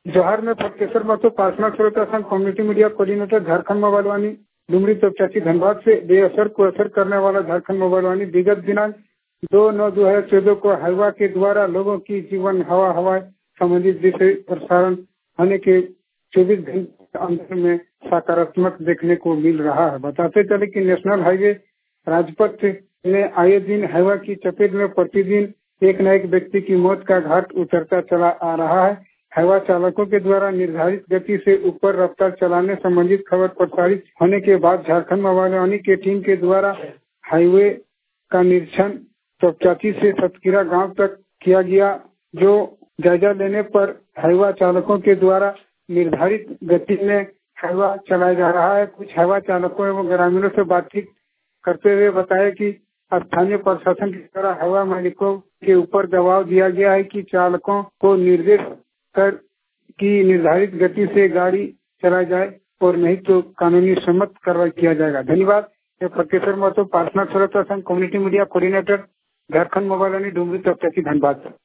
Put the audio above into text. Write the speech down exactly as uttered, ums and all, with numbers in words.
जोहार में फटकेश्वर महतो पार्सना श्रोता संघ community media coordinator Jharkhand mobile Vaani Dumri Topchanchi Dhanbad से बेअसर को असर करने वाला झारखंड मोबाइल वाणी विगत दिनांक दो नौ दो हजार चौदह को हवा के द्वारा लोगों की जीवन हवा हवा संबंधित विषय प्रसारण होने के चौबीस घंटे अंदर में सकारात्मक देखने को मिल रहा है। बताते चले कि नेशनल हाईवे राजपथ में आए दिन हवा की चपेट में प्रतिदिन एक न एक व्यक्ति की मौत का घाट उतरता चला आ रहा है। हवा चालकों के द्वारा निर्धारित गति से ऊपर रफ्तार चलाने संबंधित खबर प्रसारित होने के बाद झारखंड मोबाइल वाणी के टीम के द्वारा हाईवे का निरीक्षण तोपचाची से सतकीरा गांव तक किया गया, जो जायजा लेने पर हवा चालकों के द्वारा निर्धारित गति में हवा चलाया जा रहा है। कुछ हवा चालकों एवं ग्रामीणों से बातचीत करते हुए बताया कि स्थानीय प्रशासन के द्वारा हवा मालिकों के ऊपर दबाव दिया गया है कि चालकों को निर्देश कर की निर्धारित गति से गाड़ी चलाई जाए और नहीं तो कानूनी सम्मत कार्रवाई किया जाएगा। धन्यवाद। फटकेश्वर महतो पार्सना श्रोता संघ community media coordinator Jharkhand mobile Vaani Dumri Topchanchi Dhanbad.